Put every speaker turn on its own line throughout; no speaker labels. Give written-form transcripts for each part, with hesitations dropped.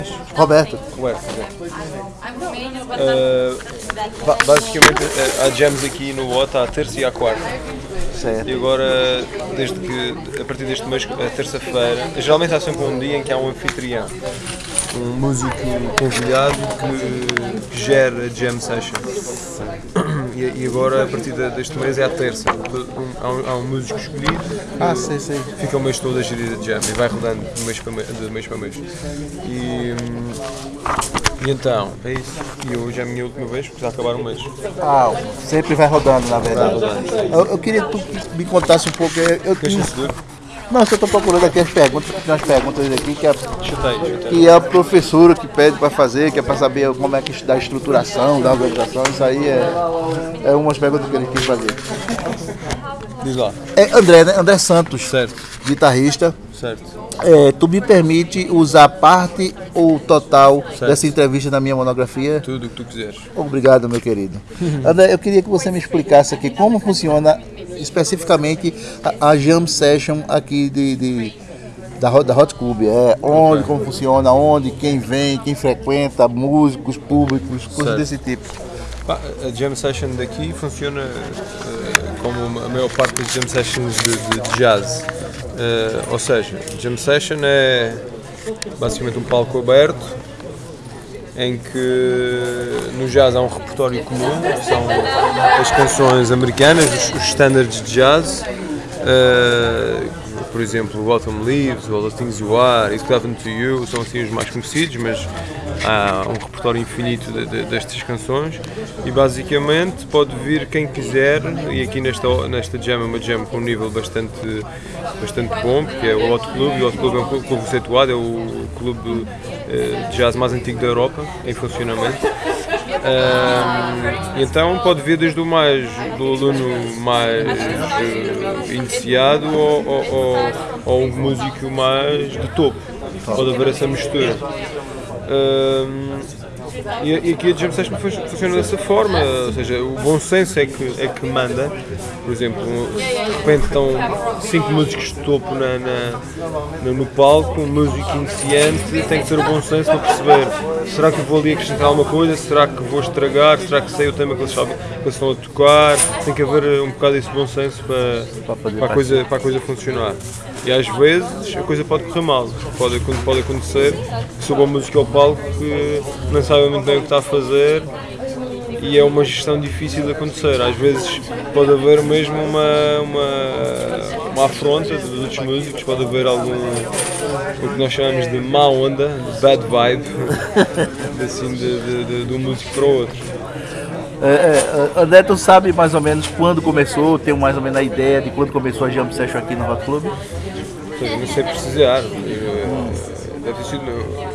Roberto.
Roberto. Basicamente há jams aqui no OT à terça e à quarta.
Certo.
E agora, a partir deste mês, a terça-feira, geralmente há sempre um dia em que há um anfitrião, um músico convidado que gera a jam session. E agora, a partir deste mês, é à terça. Há um músico escolhido.
Sim.
Fica o mês todo a gerir a jam e vai rodando de mês para mês. E então, é isso. E hoje é a minha última vez, porque já acabar o mês.
Sempre vai rodando, na verdade. Eu queria que tu me contasse um pouco.
Queres seguro?
Não, eu estou procurando aqui as perguntas, tem umas perguntas aqui
Chutei.
que é a professora que pede para fazer, que é para saber como é que dá a estruturação, da organização. Isso aí é umas perguntas que ele quis fazer.
Diz lá.
É André, né? André Santos,
Certo.
guitarrista.
Certo.
Tu me permite usar parte ou total dessa entrevista na minha monografia?
Tudo o que tu quiseres.
Obrigado, meu querido. André, eu queria que você me explicasse aqui como funciona especificamente a jam session aqui da Hot Club. Como funciona, quem vem, quem frequenta, músicos, públicos, coisas desse tipo.
A jam session daqui funciona como a maior parte das jam sessions de jazz. Ou seja, jam session é basicamente um palco aberto em que no jazz há um repertório comum, que são as canções americanas, os standards de jazz, por exemplo, Autumn Leaves, All the Things You Are, It's Given to You, são assim os mais conhecidos, mas há um repertório infinito destas canções e basicamente pode vir quem quiser, e aqui nesta jam é uma jam com um nível bastante bom, porque é o Hot Club, e o Hot Club é um clube conceituado, é o clube de jazz mais antigo da Europa, em funcionamento. Então pode vir desde do aluno mais iniciado ou um músico mais de topo, pode haver essa mistura. E aqui a jam session funciona dessa forma, ou seja, o bom senso é que manda. Por exemplo, de repente estão 5 músicos de topo no palco, um músico iniciante tem que ter o bom senso para perceber: será que eu vou ali acrescentar alguma coisa, será que vou estragar, será que sei o tema que eles estão a tocar. Tem que haver um bocado desse bom senso para a coisa funcionar. E às vezes a coisa pode correr mal, pode acontecer que suba a música ao palco que não sabe muito bem o que está a fazer e é uma gestão difícil de acontecer. Às vezes pode haver mesmo uma afronta dos outros músicos, pode haver o que nós chamamos de má onda, de bad vibe, assim, de um músico para o outro.
André, tu sabe mais ou menos quando começou, tem mais ou menos a ideia de quando começou a jam session aqui no Hot Club?
Não sei precisar, deve ter sido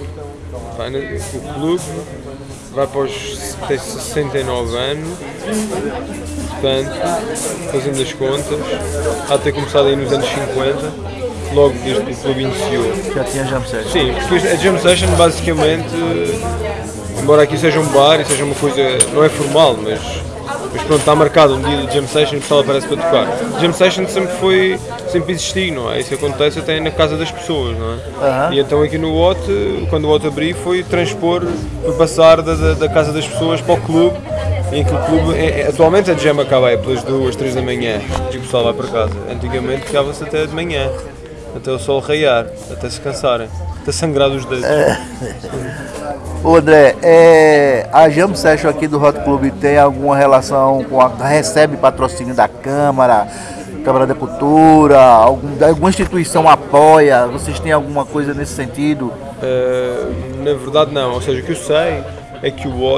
o clube vai para os 69 anos, portanto, fazendo as contas, há de ter começado aí nos anos 50, logo desde que o clube iniciou.
Já tinha jam session?
Sim, porque a jam session basicamente, embora aqui seja um bar e seja uma coisa, não é formal, mas pronto, está marcado um dia de jam session e o pessoal aparece para tocar. Jam session sempre existiu, não é? Isso acontece até na casa das pessoas, não é? E então aqui no OT, quando o OT abriu, foi passar da casa das pessoas para o clube, em que o clube, atualmente a jam acaba aí pelas 2, 3 da manhã e o pessoal vai para casa. Antigamente ficava-se até de manhã, até o sol raiar, até se cansarem, até sangrar dos dedos.
Ô André, a jam session aqui do Hot Club tem alguma relação recebe patrocínio da Câmara da Cultura, alguma instituição apoia? Vocês têm alguma coisa nesse sentido?
Na verdade não, ou seja, o que eu sei é que o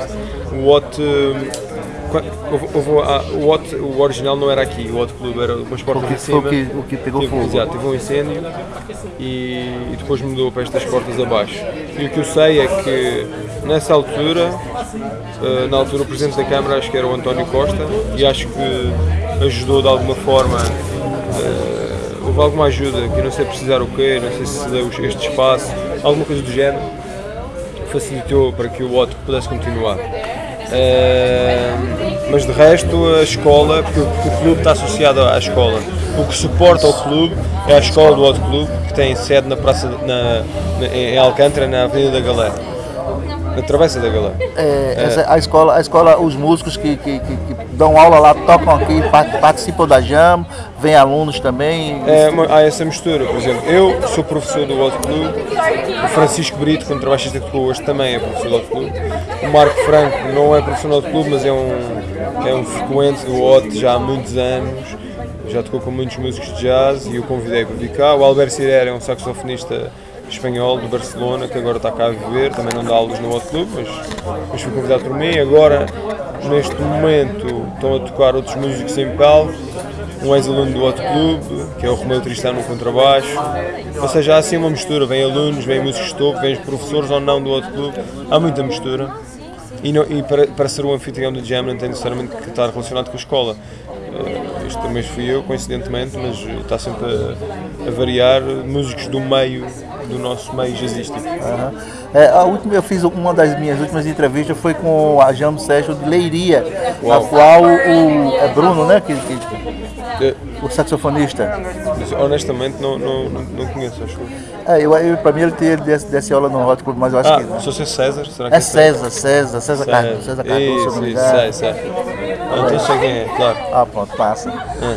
original não era aqui, o Hot Club era umas portas em cima.
O que pegou fogo.
Exato, teve um incêndio e depois mudou para estas portas abaixo. E o que eu sei é que nessa altura, o Presidente da Câmara, acho que era o António Costa, e acho que ajudou de alguma forma, houve alguma ajuda, que eu não sei precisar o quê, não sei se deu este espaço, alguma coisa do género, facilitou para que o OT pudesse continuar. Mas de resto a escola, porque o clube está associado à escola, O que suporta o clube é a escola do Hot Club, que tem sede na praça, em Alcântara, na Avenida da Galé. Na Travessa da Galé.
A escola, os músicos que dão aula lá, tocam aqui, participam da jam, vêm alunos também.
Há essa mistura, por exemplo, eu sou professor do Hot Club, o Francisco Brito, contrabaixista que tocou hoje, também é professor do Hot Club, o Marco Franco não é professor do Hot Club, mas é um frequente do Hot já há muitos anos, já tocou com muitos músicos de jazz e o convidei para vir cá. O Albert Cirer é um saxofonista espanhol do Barcelona, que agora está cá a viver, também não dá aulas no Hot Club, mas foi convidado por mim. Agora, neste momento, estão a tocar outros músicos em palco, um ex-aluno do Hot Club, que é o Romeu Tristão no contrabaixo. Ou seja, há assim uma mistura, vem alunos, vem músicos de topo, vem professores ou não do Hot Club, há muita mistura. E para ser o anfitrião do Jam não tem necessariamente que estar relacionado com a escola. Este mês fui eu, coincidentemente, mas está sempre a variar músicos do meio, do nosso meio jazzístico.
Eu fiz uma das minhas últimas entrevistas foi com a Jam Session de Leiria, na qual é Bruno, né? O saxofonista.
Honestamente não conheço, acho.
Para mim ele desse aula no Hot Club, mas eu acho que não.
Se você César? Será que
é César Cardoso, se eu não me engano.
Sei. Então sei quem é, claro.
Pronto, passa.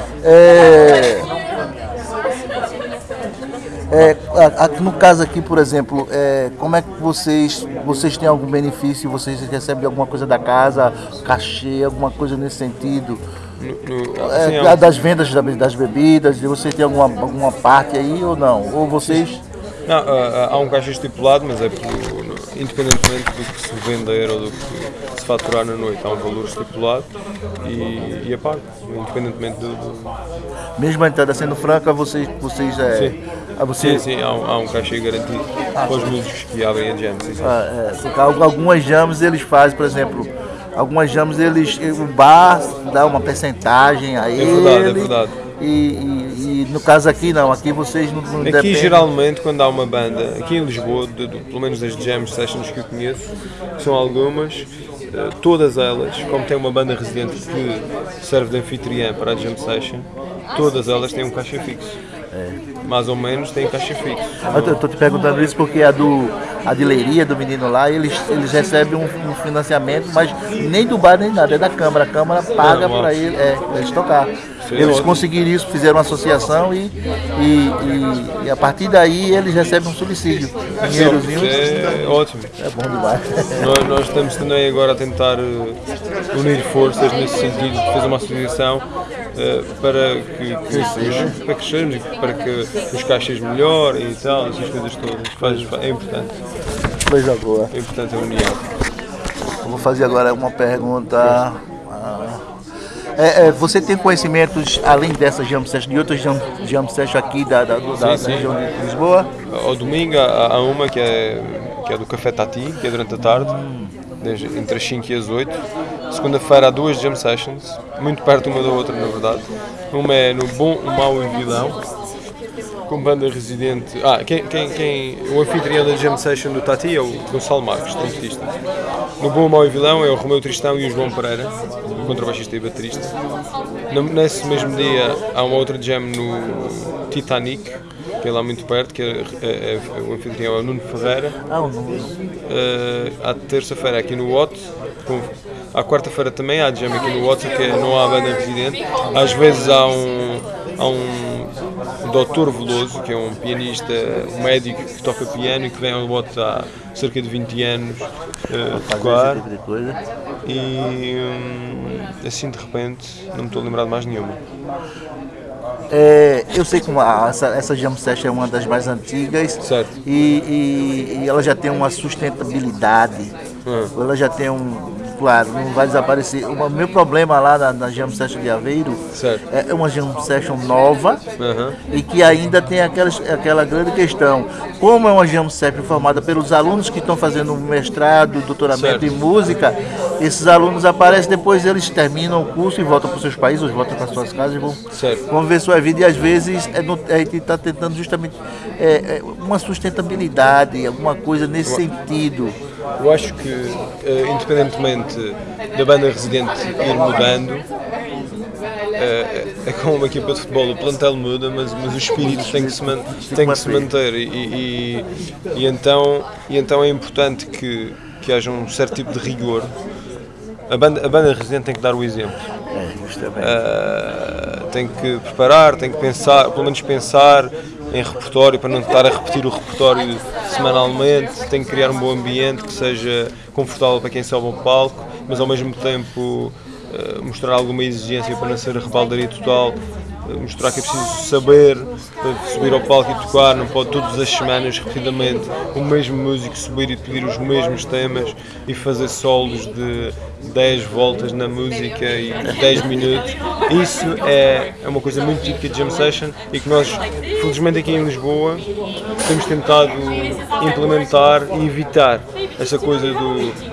No caso aqui, por exemplo, como é que vocês têm algum benefício? Vocês recebem alguma coisa da casa, cachê, alguma coisa nesse sentido? Das vendas das bebidas, você tem alguma parte aí ou não? Ou vocês...
Não, há um caixa estipulado, mas independentemente do que se vender ou do que se faturar na noite, há um valor estipulado e é pago, independentemente do...
Mesmo a entrada sendo franca, vocês
Sim, há um cachê garantido para os músicos que abrem a jam.
Algumas jams eles fazem, por exemplo, o bar dá uma percentagem a ele.
É verdade.
E no caso aqui não, aqui vocês não
Aqui
dependem.
Geralmente quando há uma banda, aqui em Lisboa, pelo menos das jam sessions que eu conheço, que são algumas, todas elas, como tem uma banda residente que serve de anfitriã para a jam session, todas elas têm um caixa fixo. Mais ou menos tem caixa fixo.
Eu estou te perguntando isso porque a de Leiria, do menino lá, eles recebem um financiamento, mas nem do bar nem nada, é da Câmara. A Câmara paga para eles tocar. Eles conseguiram isso, fizeram uma associação e a partir daí eles recebem um subsídio. Dinheirozinho.
É ótimo.
É bom demais.
Nós estamos também agora a tentar unir forças nesse sentido, de fazer uma associação para crescermos e para que os caixas melhorem e tal, essas coisas todas. É importante.
Coisa boa.
É importante a união.
Eu vou fazer agora uma pergunta. Você tem conhecimentos, além dessa jam session, de outras jam session aqui da região de Lisboa?
Ao domingo há uma que é do Café Tati, que é durante a tarde, entre as 5 e as 8. Segunda-feira há duas jam sessions, muito perto uma da outra, na verdade. Uma é no Bom, o Mau e o Vilão, com banda residente. O anfitrião da jam session do Tati é o Gonçalo Marques, trompetista. No Bom, o Mau e o Vilão é o Romeu Tristão e o João Pereira, contrabaixista e baterista. Nesse mesmo dia há uma outra jam no Titanic, que é lá muito perto, que o anfitrião é o Nuno Ferreira. À terça-feira aqui no Hot. À quarta-feira também há jam aqui no Hot, que não há banda residente. Às vezes há um Dr. Veloso, que é um pianista, um médico que toca piano e que vem ao Hot há cerca de 20 anos tocar. E assim de repente não me estou a lembrar de mais nenhuma.
Eu sei que essa jam session é uma das mais antigas.
Certo.
E ela já tem uma sustentabilidade. Ela já tem claro, não vai desaparecer. O meu problema lá na Jam Session de Aveiro é uma Jam Session nova e que ainda tem aquela grande questão. Como é uma Jam Session formada pelos alunos que estão fazendo mestrado, doutoramento em música, esses alunos aparecem, depois eles terminam o curso e voltam para os seus países, ou voltam para as suas casas e vão ver sua vida. E às vezes a gente está tentando justamente uma sustentabilidade, alguma coisa nesse sentido.
Eu acho que, independentemente da banda residente ir mudando, é como uma equipa de futebol, o plantel muda, mas o espírito tem que se manter e então é importante que haja um certo tipo de rigor. A banda residente tem que dar o exemplo. Tem que preparar, tem que pensar, pelo menos pensar em repertório, para não estar a repetir o repertório semanalmente, tem que criar um bom ambiente que seja confortável para quem sobe ao palco, mas ao mesmo tempo mostrar alguma exigência para não ser a rebaldaria total, mostrar que é preciso saber subir ao palco e tocar, não pode todas as semanas repetidamente o mesmo músico subir e pedir os mesmos temas e fazer solos de 10 voltas na música e 10 minutos. Isso é uma coisa muito típica de Jam Session e que nós, felizmente aqui em Lisboa, temos tentado implementar e evitar essa coisa do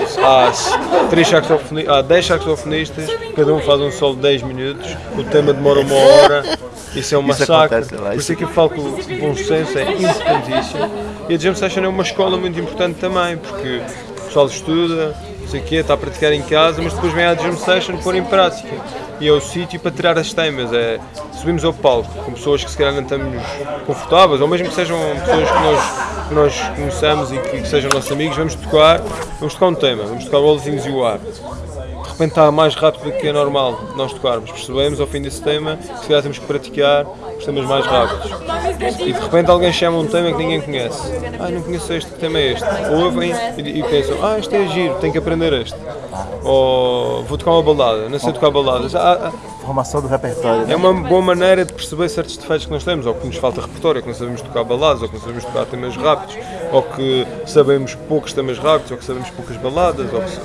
há 10 saxofonistas, cada um faz um solo de 10 minutos, o tema demora 1 hora, isso é um massacre. Por isso é que eu falo que o bom senso é importantíssimo. E a Jam Session é uma escola muito importante também, porque o pessoal estuda, não sei o quê, está a praticar em casa, mas depois vem à Jam Session pôr em prática. E é o sítio para tirar as temas, subimos ao palco com pessoas que se calhar não estamos confortáveis, ou mesmo que sejam pessoas que nós conheçamos e que sejam nossos amigos, vamos tocar um tema, vamos tocar o All Things You Are. De repente está mais rápido do que é normal nós tocarmos, percebemos ao fim desse tema que se calhar temos que praticar os temas mais rápidos. E de repente alguém chama um tema que ninguém conhece. Não conheço este, que tema é este? Ouvem e pensam, este é giro, tenho que aprender este. Ou vou tocar uma balada, não sei tocar baladas.
Formação do repertório.
É uma boa maneira de perceber certos defeitos que nós temos, ou que nos falta repertório, que não sabemos tocar baladas, ou que não sabemos tocar temas rápidos, ou que sabemos poucos temas rápidos, ou que sabemos poucas baladas,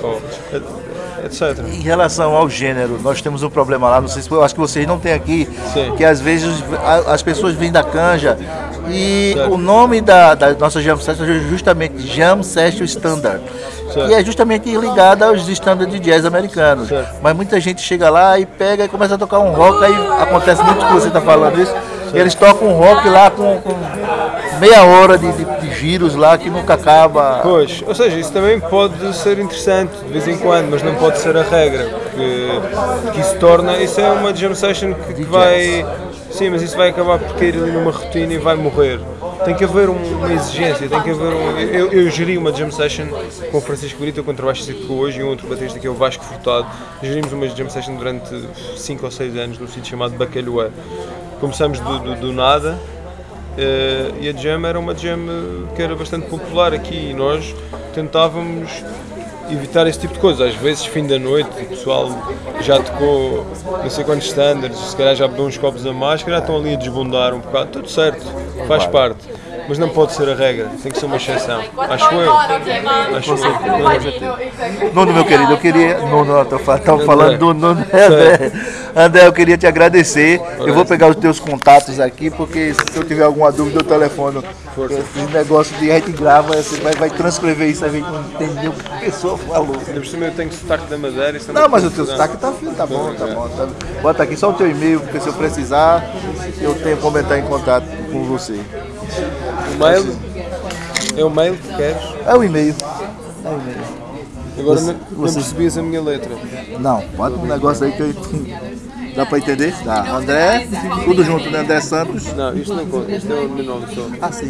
etc.
Em relação ao gênero, nós temos um problema lá, não sei se eu acho que vocês não têm aqui, que às vezes as pessoas vêm da canja e o nome da nossa Jam Session é justamente Jam Session Standard. E é justamente ligada aos estándares de jazz americanos. Mas muita gente chega lá e pega e começa a tocar um rock, aí acontece muito que você está falando isso. Eles tocam um rock lá com meia hora de giros lá que nunca acaba.
Pois, ou seja, isso também pode ser interessante de vez em quando, mas não pode ser a regra, porque isso é uma Jam Session que vai... Sim, mas isso vai acabar por cair ali numa rotina e vai morrer. Tem que haver uma exigência, tem que haver eu geri uma Jam Session com o Francisco Brito, com o contrabaixista que ficou hoje, e um outro baterista que é o Vasco Furtado. Gerimos uma Jam Session durante 5 ou 6 anos num sítio chamado Bacalhoá. Começamos do nada, e a Jam era uma Jam que era bastante popular aqui, e nós tentávamos evitar esse tipo de coisas. Às vezes, fim da noite, o pessoal já tocou não sei quantos standards, se calhar já bebeu uns copos a mais, se calhar estão ali a desbundar um bocado, tudo certo, faz parte. Mas não pode ser a regra, tem que ser uma exceção. Acho eu.
Nuno, meu querido, eu queria... Estava falando do Nuno. André, eu queria te agradecer. Eu vou pegar os teus contatos aqui, porque se eu tiver alguma dúvida, eu telefono. Esse negócio de a gente grava, você vai transcrever isso, a gente não entendeu o que a pessoa falou.
Eu percebi, eu tenho sotaque da Madeira.
Não, mas o teu sotaque tá bom. Bota aqui só o teu e-mail, porque se eu precisar, eu tenho como entrar em contato com você.
O mail? É o mail que queres?
É o e-mail.
Agora não percebias a minha letra.
Não, bota um negócio aí que eu... Dá pra entender? Dá. André, tudo junto, né? André Santos.
Não, isto não conta, isto é o meu nome só.
Sim.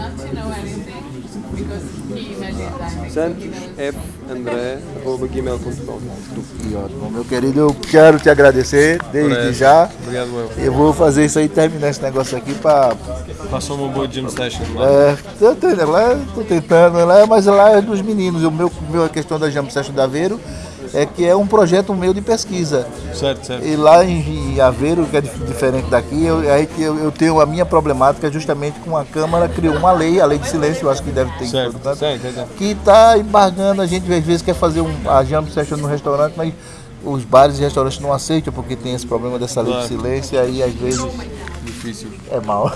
santosfandré@gmail.com.
Ótimo, meu querido, eu quero te agradecer desde já.
Obrigado,
eu vou fazer isso aí, terminar esse negócio aqui para...
Passou uma boa Jam Session lá.
Tô tentando lá, mas lá é dos meninos. A questão da Jam Session da Aveiro é que é um projeto meu de pesquisa.
Certo.
E lá em Aveiro, que é diferente daqui, eu tenho a minha problemática justamente com a Câmara, criou uma lei, a lei de silêncio, eu acho que deve ter em todo canto, que está embargando, a gente às vezes quer fazer a Jam Session no restaurante, mas os bares e restaurantes não aceitam porque tem esse problema dessa lei de silêncio, e aí às vezes...
Difícil.
É mal.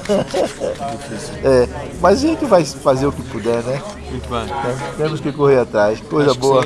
Mas a gente vai fazer o que puder, né?
Muito bem.
Temos que correr atrás. Coisa boa.